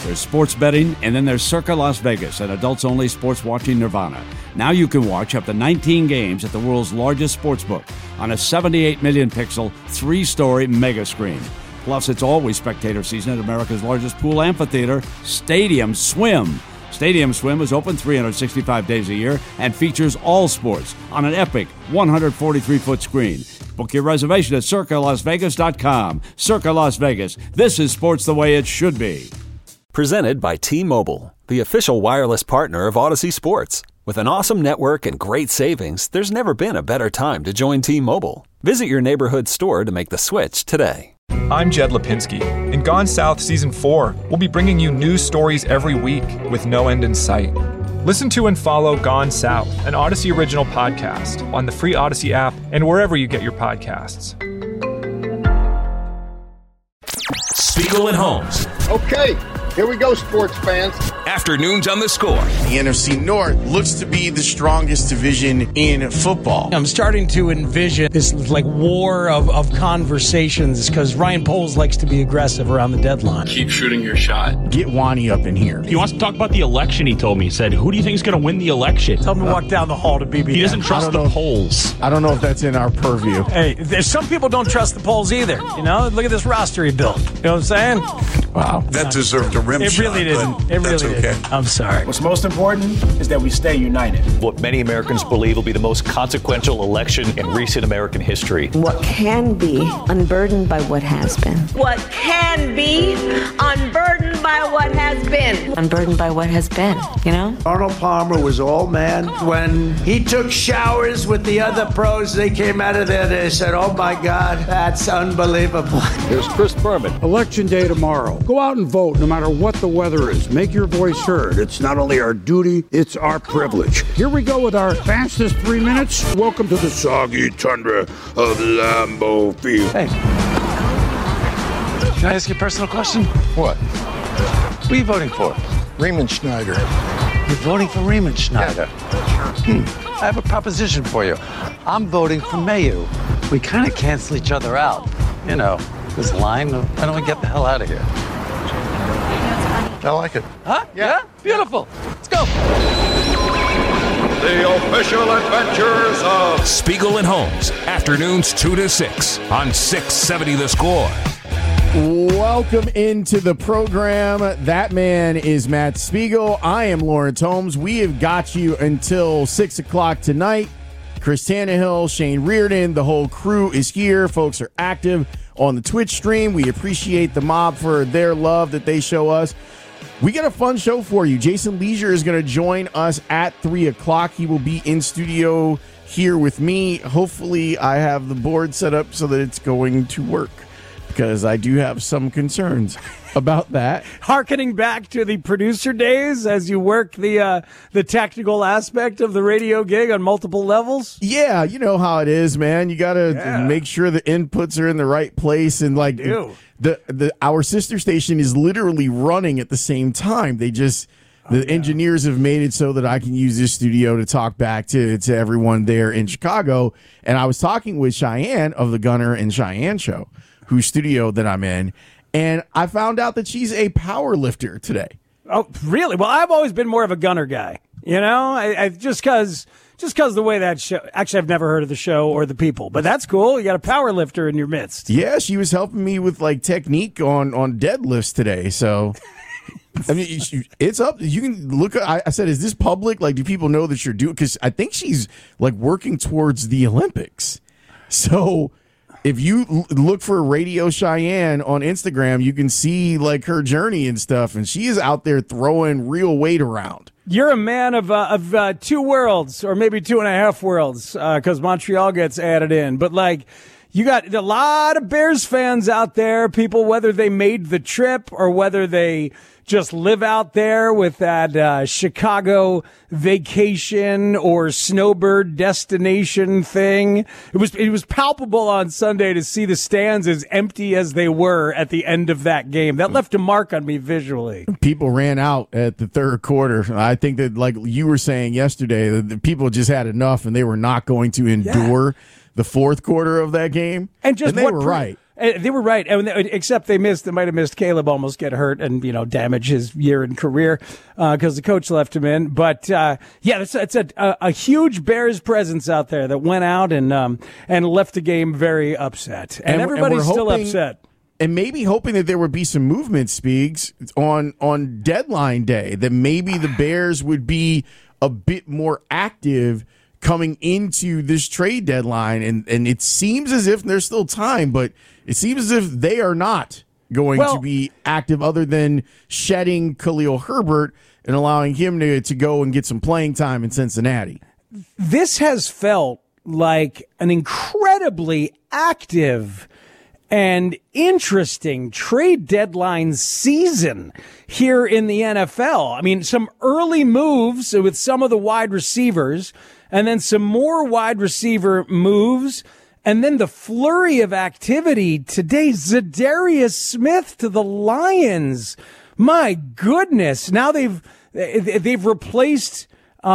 There's sports betting, and then there's Circa Las Vegas, an adults-only sports watching nirvana. Now you can watch up to 19 games at the world's largest sportsbook on a 78 million pixel, 3-story mega screen. Plus, it's always spectator season at America's largest pool amphitheater, Stadium Swim. Stadium Swim is open 365 days a year and features all sports on an epic 143-foot screen. Book your reservation at CircaLasVegas.com. Circa Las Vegas. This is sports the way it should be. Presented by T-Mobile, the official wireless partner of Odyssey Sports. With an awesome network and great savings, there's never been a better time to join T-Mobile. Visit your neighborhood store to make the switch today. I'm Jed Lipinski. In Gone South Season 4, we'll be bringing you news stories every week with no end in sight. Listen to and follow Gone South, an Odyssey original podcast, on the free Odyssey app and wherever you get your podcasts. Spiegel and Holmes. Okay, here we go, sports fans. Afternoons on the Score. The NFC North looks to be the strongest division in football. I'm starting to envision this like war of conversations because Ryan Poles likes to be aggressive around the deadline. Keep shooting your shot. Get Wani up in here. He wants to talk about the election, he told me. He said, who do you think is going to win the election? Tell him to walk down the hall to BBN. He doesn't trust the polls. I don't know if that's in our purview. Hey, there's some people don't trust the polls either. You know, look at this roster he built. You know what I'm saying? Wow. That deserved a rim shot. It really didn't. It really didn't. Okay. I'm sorry. What's most important is that we stay united. What many Americans believe will be the most consequential election in recent American history. What can be unburdened by what has been. What can be unburdened by what has been. Unburdened by what has been, you know? Arnold Palmer was all man. When he took showers with the other pros, they came out of there, they said, oh my God, that's unbelievable. Here's Chris Berman. Election day tomorrow. Go out and vote no matter what the weather is. Make your voice heard. It's not only our duty, it's our privilege. Here we go with our fastest 3 minutes. Welcome to the soggy tundra of Lambeau Field. Hey. Can I ask you a personal question? What? Who are you voting for? Raymond Schneider. You're voting for Raymond Schneider? Yeah. I have a proposition for you. I'm voting for Mayu. We kind of cancel each other out. You know, this line, why don't we get the hell out of here? I like it. Huh? Yeah? Beautiful. Let's go. The official adventures of Spiegel and Holmes. Afternoons 2 to 6 on 670 The Score. Welcome into the program. That man is Matt Spiegel. I am Lawrence Holmes. We have got you until 6 o'clock tonight. Chris Tannehill, Shane Reardon, the whole crew is here. Folks are active on the Twitch stream. We appreciate the mob for their love that they show us. We got a fun show for you. Jason Leisure is going to join us at 3 o'clock. He will be in studio here with me. Hopefully, I have the board set up so that it's going to work, because I do have some concerns about that. Harkening back to the producer days as you work the technical aspect of the radio gig on multiple levels. Yeah, you know how it is, man. You got to make sure the inputs are in the right place, and like our sister station is literally running at the same time. They just engineers have made it so that I can use this studio to talk back to everyone there in Chicago. And I was talking with Cheyenne of the Gunner and Cheyenne Show, whose studio that I'm in, and I found out that she's a power lifter today. Oh, really? Well, I've always been more of a Gunner guy. You know, I just because the way that show. Actually, I've never heard of the show or the people, but that's cool. You got a power lifter in your midst. Yeah, she was helping me with like technique on deadlifts today. So, I mean, it's up. You can look. I said, is this public? Like, do people know that you're doing? Because I think she's like working towards the Olympics. So, if you look for Radio Cheyenne on Instagram, you can see like her journey and stuff, and she is out there throwing real weight around. You're a man of two worlds, or maybe 2.5 worlds, because Montreal gets added in. But like, you got a lot of Bears fans out there, people, whether they made the trip or whether they just live out there with that Chicago vacation or snowbird destination thing. It was palpable on Sunday to see the stands as empty as they were at the end of that game. That left a mark on me visually. People ran out at the third quarter. I think that, like you were saying yesterday, the people just had enough and they were not going to endure the fourth quarter of that game. And just they were right. they were right. Except they might have missed Caleb almost get hurt and, damage his year in career because the coach left him in. But, it's a huge Bears presence out there that went out and left the game very upset. And everybody's still upset. And maybe hoping that there would be some movement, Speaks, on deadline day, that maybe the Bears would be a bit more active coming into this trade deadline. And it seems as if there's still time, but it seems as if they are not going to be active other than shedding Khalil Herbert and allowing him to go and get some playing time in Cincinnati. This has felt like an incredibly active and interesting trade deadline season here in the NFL. I mean, some early moves with some of the wide receivers, and then some more wide receiver moves, and then the flurry of activity today. Za'Darius Smith to the Lions. My goodness. Now they've replaced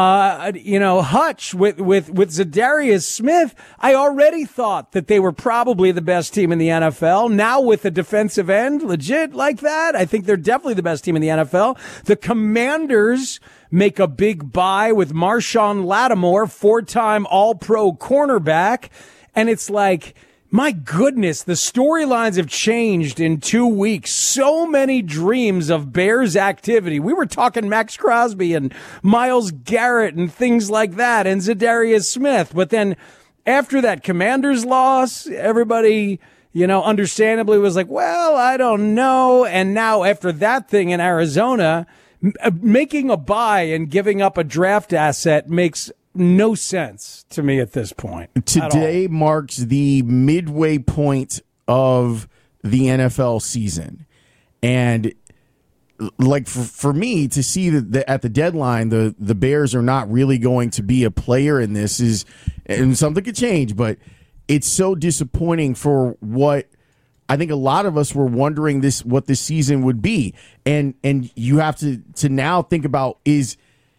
Hutch with Za'Darius Smith. I already thought that they were probably the best team in the NFL. Now with a defensive end legit like that, I think they're definitely the best team in the NFL. The Commanders make a big buy with Marshawn Lattimore, 4-time All-Pro cornerback. And it's like, my goodness, the storylines have changed in 2 weeks. So many dreams of Bears activity. We were talking Max Crosby and Myles Garrett and things like that and Za'Darius Smith. But then after that Commanders loss, everybody, understandably was like, well, I don't know. And now after that thing in Arizona, making a buy and giving up a draft asset makes no sense to me at this point. Today marks the midway point of the NFL season. And like for me to see that at the deadline, the Bears are not really going to be a player in this and something could change, but it's so disappointing for what I think a lot of us were wondering what this season would be. And you have to now think about is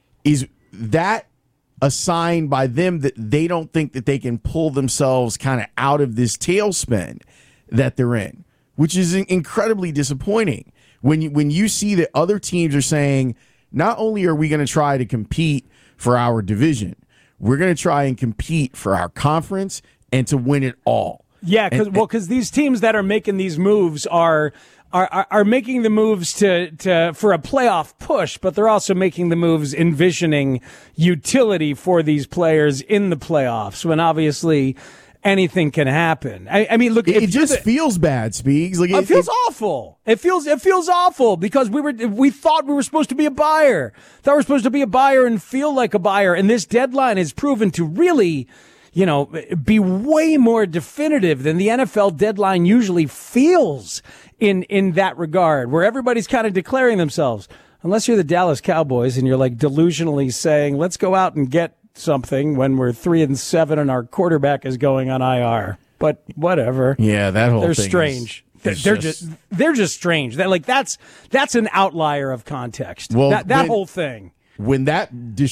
that a sign by them that they don't think that they can pull themselves kind of out of this tailspin that they're in, which is incredibly disappointing when you see that other teams are saying, not only are we going to try to compete for our division, we're going to try and compete for our conference and to win it all. Yeah, because these teams that are making these moves are making the moves for a playoff push, but they're also making the moves envisioning utility for these players in the playoffs when obviously anything can happen. I mean, look, it just feels bad, Speaks. Like it feels awful. It feels awful because we thought we were supposed to be a buyer. Thought we were supposed to be a buyer and feel like a buyer, and this deadline has proven to really be way more definitive than the NFL deadline usually feels in that regard, where everybody's kind of declaring themselves, unless you're the Dallas Cowboys and you're like delusionally saying, let's go out and get something when we're 3-7 and our quarterback is going on IR. But whatever. Yeah, that whole they're thing strange. They're just strange. That's an outlier of context. Well, that whole thing. When that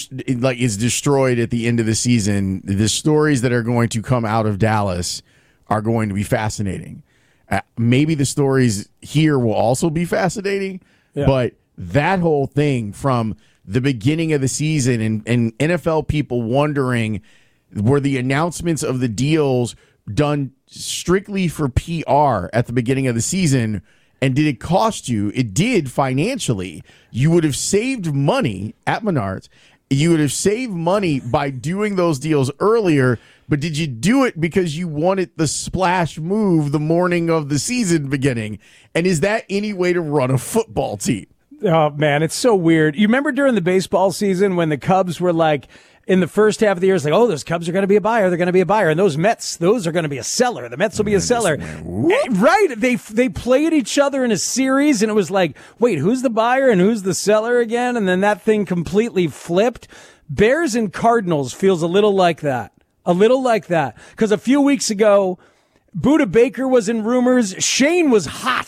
is destroyed at the end of the season, the stories that are going to come out of Dallas are going to be fascinating. Maybe the stories here will also be fascinating, but that whole thing from the beginning of the season and NFL people wondering, were the announcements of the deals done strictly for PR at the beginning of the season? And did it cost you? It did financially. You would have saved money at Menards. You would have saved money by doing those deals earlier, but did you do it because you wanted the splash move the morning of the season beginning? And is that any way to run a football team? Oh, man, it's so weird. You remember during the baseball season when the Cubs were like, in the first half of the year, it's like, oh, those Cubs are going to be a buyer. They're going to be a buyer. And those Mets, those are going to be a seller. The Mets will be a seller. Right. They played each other in a series, and it was like, wait, who's the buyer and who's the seller again? And then that thing completely flipped. Bears and Cardinals feels a little like that. A little like that. Because a few weeks ago, Budda Baker was in rumors. Shane was hot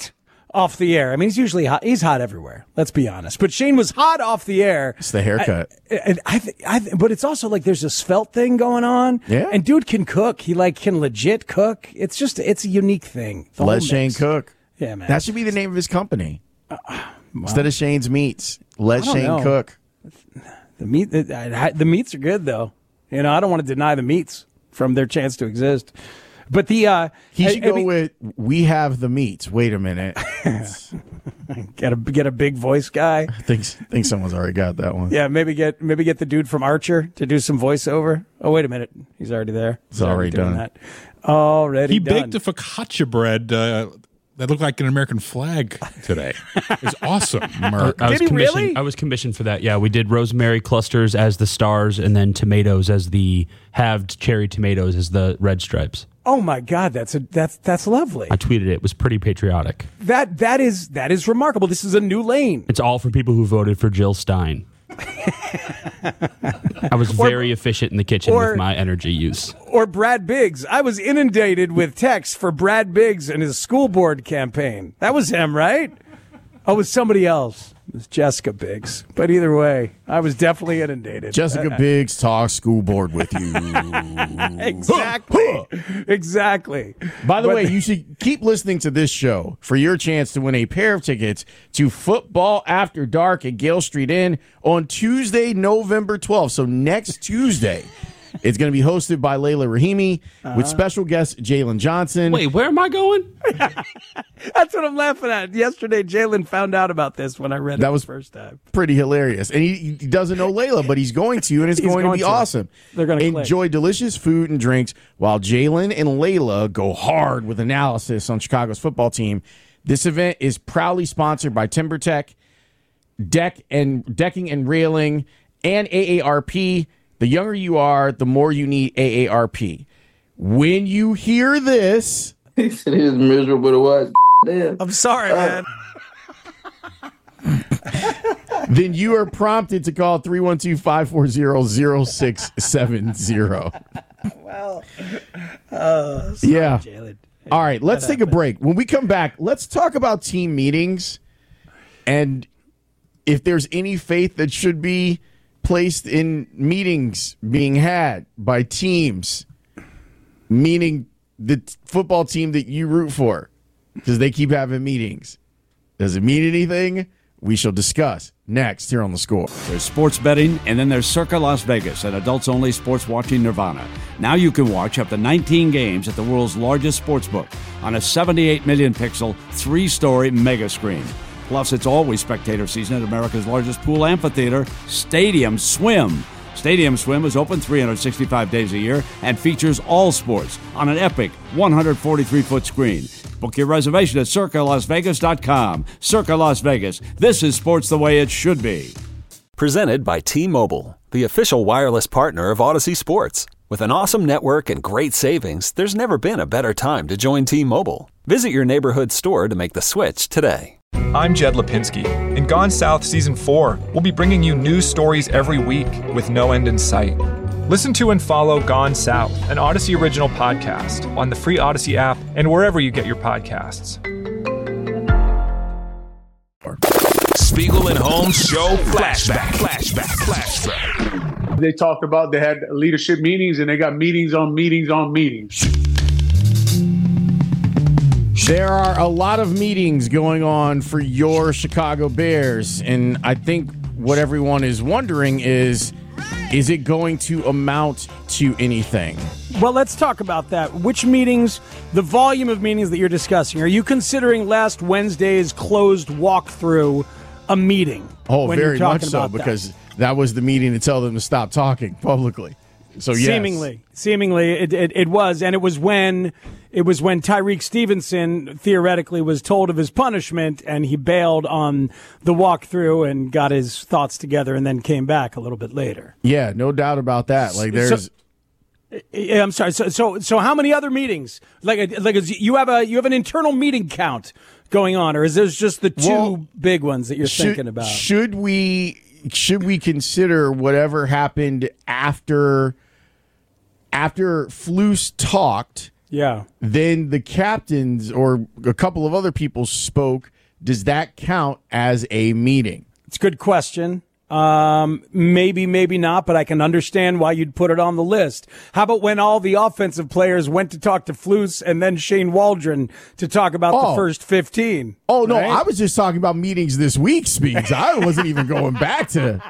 off the air. I mean, he's usually hot. He's hot everywhere. Let's be honest. But Shane was hot off the air. It's the haircut. But it's also like there's a svelte thing going on. Yeah. And dude can cook. He can legit cook. It's a unique thing. Let Shane cook. Yeah, man. That should be the name of his company. Instead of Shane's Meats, let Shane cook. The meats are good though. I don't want to deny the meats from their chance to exist. But he should go with "We have the meats." Wait a minute. get a big voice guy. I think someone's already got that one. Yeah, maybe get the dude from Archer to do some voiceover. Oh, wait a minute, he's already there. It's already done. That. Already he done. baked a focaccia bread that looked like an American flag today. It's awesome. Did he really? I was commissioned for that. Yeah, we did rosemary clusters as the stars, and then tomatoes as the halved cherry tomatoes as the red stripes. Oh my God, that's lovely. I tweeted it. It was pretty patriotic. That is remarkable. This is a new lane. It's all for people who voted for Jill Stein. I was very efficient in the kitchen with my energy use. Or Brad Biggs. I was inundated with texts for Brad Biggs and his school board campaign. That was him, right? Oh, it was somebody else. It was Jessica Biggs. But either way, I was definitely inundated. Jessica Biggs talks school board with you. Exactly. By the way, you should keep listening to this show for your chance to win a pair of tickets to Football After Dark at Gale Street Inn on Tuesday, November 12th. So next Tuesday. It's going to be hosted by Layla Rahimi with special guest Jalen Johnson. Wait, where am I going? That's what I'm laughing at. Yesterday, Jalen found out about this when I read it the first time. Pretty hilarious. And he doesn't know Layla, but he's going to, and it's going to be awesome. They're going to enjoy delicious food and drinks while Jalen and Layla go hard with analysis on Chicago's football team. This event is proudly sponsored by TimberTech, Decking and Railing, and AARP. The younger you are, the more you need AARP. When you hear this... He said he was miserable to watch. Damn. I'm sorry, man. Then you are prompted to call 312-540-0670. Well, sorry, yeah. Jalen. All right, let's take a break. When we come back, let's talk about team meetings and if there's any faith that should be placed in meetings being had by teams, meaning the football team that you root for, because they keep having meetings. Does it mean anything? We shall discuss next here on The Score. There's sports betting, and then there's Circa Las Vegas, an adults-only sports watching nirvana. Now you can watch up to 19 games at the world's largest sportsbook on a 78 million pixel, 3-story mega screen. Plus, it's always spectator season at America's largest pool amphitheater, Stadium Swim. Stadium Swim is open 365 days a year and features all sports on an epic 143-foot screen. Book your reservation at CircaLasVegas.com. Circa Las Vegas. This is sports the way it should be. Presented by T-Mobile, the official wireless partner of Odyssey Sports. With an awesome network and great savings, there's never been a better time to join T-Mobile. Visit your neighborhood store to make the switch today. I'm Jed Lipinski. In Gone South Season 4, we'll be bringing you news stories every week with no end in sight. Listen to and follow Gone South, an Odyssey original podcast, on the free Odyssey app and wherever you get your podcasts. Spiegel and Holmes Show Flashback. They talked about they had leadership meetings and they got meetings on meetings on meetings. There are a lot of meetings going on for your Chicago Bears, and I think what everyone is wondering is it going to amount to anything? Well, let's talk about that. Which meetings, the volume of meetings that you're discussing, are you considering last Wednesday's closed walkthrough a meeting? Oh, very much so, because that was the meeting to tell them to stop talking publicly. So yes. Seemingly, it was, and it was when Tyreek Stevenson theoretically was told of his punishment, and he bailed on the walkthrough and got his thoughts together, and then came back a little bit later. Yeah, no doubt about that. Like there's. I'm sorry. So how many other meetings? Like you have an internal meeting count going on, or is there just the two big ones that you're thinking about? Should we consider whatever happened after Flus talked? Yeah. Then the captains or a couple of other people spoke, does that count as a meeting? It's a good question. Maybe not, but I can understand why you'd put it on the list. How about when all the offensive players went to talk to Flus and then Shane Waldron to talk about the first 15? Oh, no, right? I was just talking about meetings this week, Speaks. I wasn't even going back to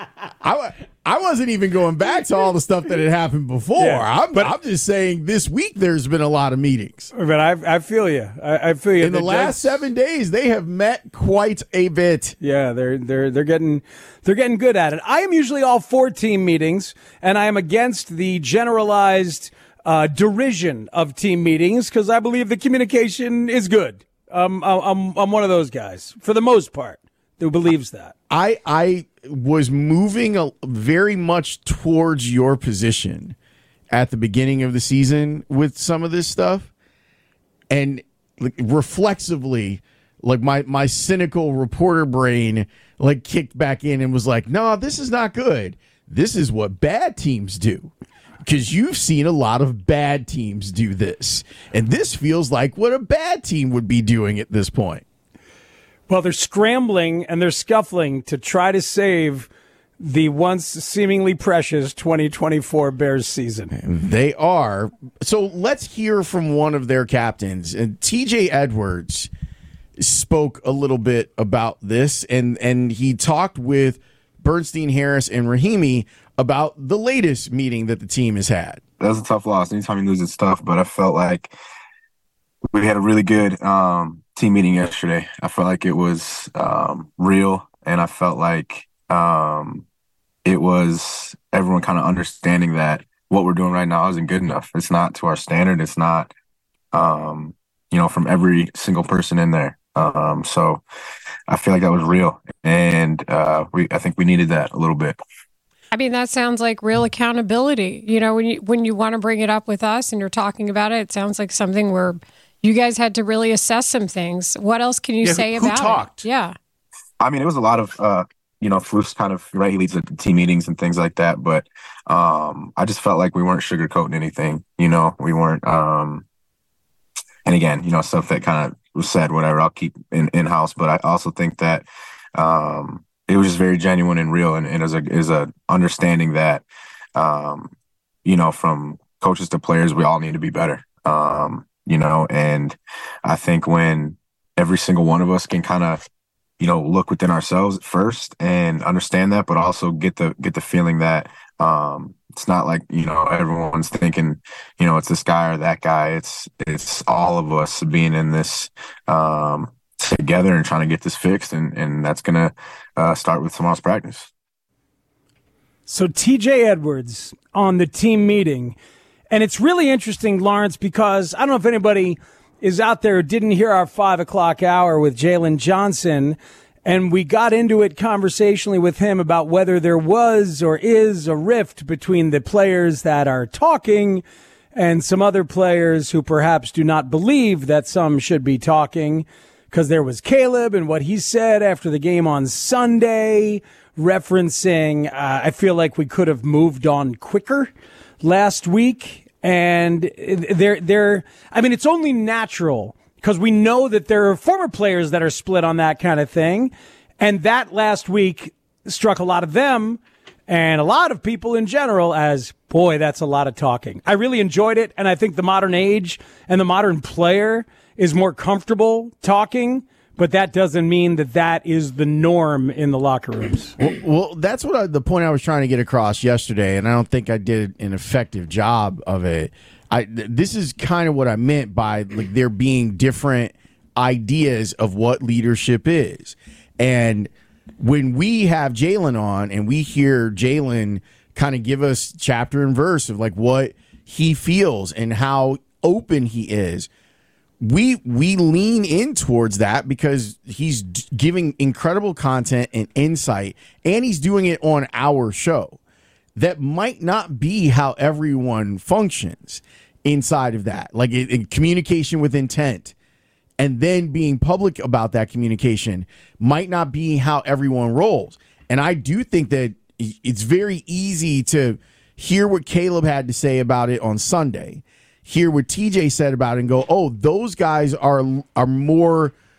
I wasn't even going back to all the stuff that had happened before. Yeah, I'm just saying this week there's been a lot of meetings. But I feel you. I feel you. In the last 7 days, they have met quite a bit. Yeah, they're getting good at it. I am usually all for team meetings, and I am against the generalized derision of team meetings because I believe the communication is good. I'm one of those guys for the most part who believes that. I was moving very much towards your position at the beginning of the season with some of this stuff, and reflexively, like my cynical reporter brain kicked back in and was like, no, this is not good. This is what bad teams do. Because you've seen a lot of bad teams do this. And this feels like what a bad team would be doing at this point. Well, they're scrambling and they're scuffling to try to save the once seemingly precious 2024 Bears season. They are. So let's hear from one of their captains. And TJ Edwards spoke a little bit about this, and he talked with Bernstein, Harris, and Rahimi about the latest meeting that the team has had. That was a tough loss. Anytime you lose, it's tough, but I felt like we had a really good team meeting yesterday. I felt like it was real, and I felt like it was everyone kind of understanding that what we're doing right now isn't good enough. It's not to our standard. It's not, from every single person in there. So I feel like that was real, and I think we needed that a little bit. I mean, that sounds like real accountability. You know, when you want to bring it up with us and you're talking about it, it sounds like something where you guys had to really assess some things. What else can you say about talked? it? Yeah. I mean, it was a lot of, Flus kind of, right, he leads the team meetings and things like that. But I just felt like we weren't sugarcoating anything. We weren't, and again, stuff that kind of was said, whatever, I'll keep in-house. But I also think that it was just very genuine and real. And is a understanding that, from coaches to players, we all need to be better. And I think when every single one of us can kind of, look within ourselves first and understand that, but also get the feeling that it's not like, everyone's thinking, it's this guy or that guy. It's all of us being in this together and trying to get this fixed. And that's going to start with tomorrow's practice. So TJ Edwards on the team meeting. And it's really interesting, Lawrence, because I don't know if anybody is out there who didn't hear our 5 o'clock hour with Jalen Johnson. And we got into it conversationally with him about whether there was or is a rift between the players that are talking and some other players who perhaps do not believe that some should be talking. Because there was Caleb and what he said after the game on Sunday, referencing, I feel like we could have moved on quicker last week. And it's only natural because we know that there are former players that are split on that kind of thing. And that last week struck a lot of them and a lot of people in general as, boy, that's a lot of talking. I really enjoyed it. And I think the modern age and the modern player is more comfortable talking, but that doesn't mean that is the norm in the locker rooms. Well, that's the point I was trying to get across yesterday, and I don't think I did an effective job of it. This is kind of what I meant by there being different ideas of what leadership is. And when we have Jalen on and we hear Jalen kind of give us chapter and verse of what he feels and how open he is, we lean in towards that because he's giving incredible content and insight, and he's doing it on our show. That might not be how everyone functions inside of that, in communication with intent, and then being public about that communication might not be how everyone rolls. And I do think that it's very easy to hear what Caleb had to say about it on Sunday, hear what TJ said about it and go, oh, those guys are more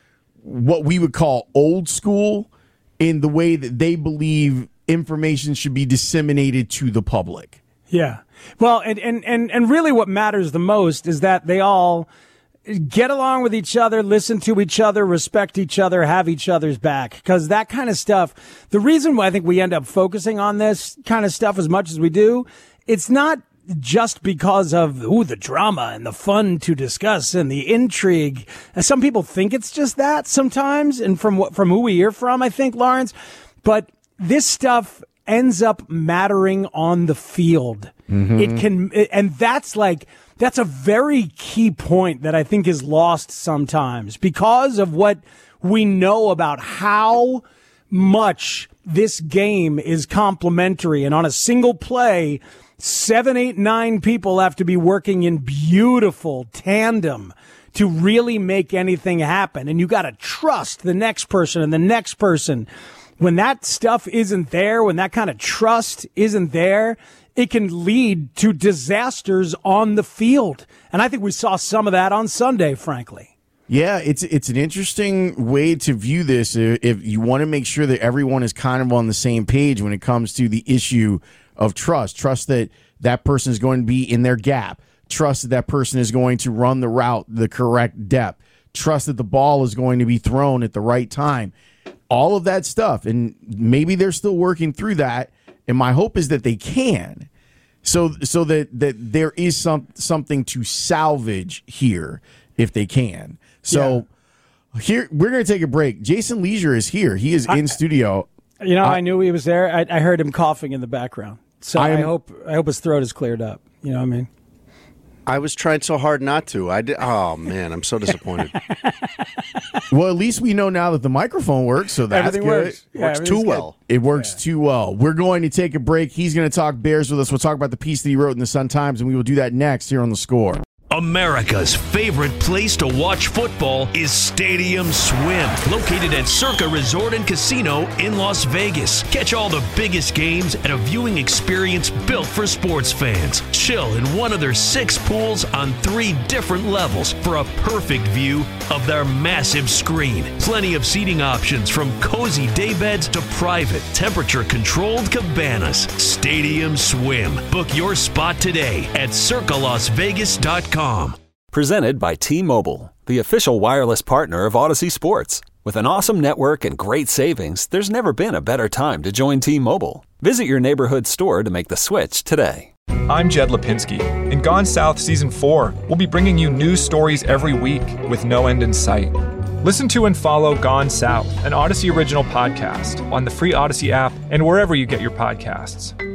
what we would call old school in the way that they believe information should be disseminated to the public. Yeah. Well, and really what matters the most is that they all get along with each other, listen to each other, respect each other, have each other's back. Because that kind of stuff, the reason why I think we end up focusing on this kind of stuff as much as we do, it's not just because of the drama and the fun to discuss and the intrigue. Some people think it's just that sometimes, and from who we hear from, I think, Lawrence. But this stuff ends up mattering on the field. Mm-hmm. It can, and that's a very key point that I think is lost sometimes because of what we know about how much this game is complementary. And on a single play, 7, 8, 9 people have to be working in beautiful tandem to really make anything happen. And you got to trust the next person and the next person. When that stuff isn't there, when that kind of trust isn't there, it can lead to disasters on the field. And I think we saw some of that on Sunday, frankly. Yeah, it's an interesting way to view this if you want to make sure that everyone is kind of on the same page when it comes to the issue of trust. Trust that that person is going to be in their gap. Trust that that person is going to run the route the correct depth. Trust that the ball is going to be thrown at the right time. All of that stuff, and maybe they're still working through that, and my hope is that they can, so that there is something to salvage here if they can. So here we're going to take a break. Jason Leisure is here. He is in studio. You know, I knew he was there. I heard him coughing in the background. So I hope his throat is cleared up. You know what I mean? I was trying so hard not to. I did. Oh man, I'm so disappointed. Well, at least we know now that the microphone works, so that's everything good. Works. It works too well. It works too well. We're going to take a break. He's going to talk Bears with us. We'll talk about the piece that he wrote in the Sun-Times, and we will do that next here on The Score. America's favorite place to watch football is Stadium Swim, located at Circa Resort and Casino in Las Vegas. Catch all the biggest games at a viewing experience built for sports fans. Chill in one of their 6 pools on 3 different levels for a perfect view of their massive screen. Plenty of seating options from cozy daybeds to private, temperature-controlled cabanas. Stadium Swim. Book your spot today at circalasvegas.com. Presented by T-Mobile, the official wireless partner of Odyssey Sports. With an awesome network and great savings, there's never been a better time to join T-Mobile. Visit your neighborhood store to make the switch today. I'm Jed Lipinski. In Gone South Season 4, we'll be bringing you news stories every week with no end in sight. Listen to and follow Gone South, an Odyssey original podcast, on the free Odyssey app and wherever you get your podcasts.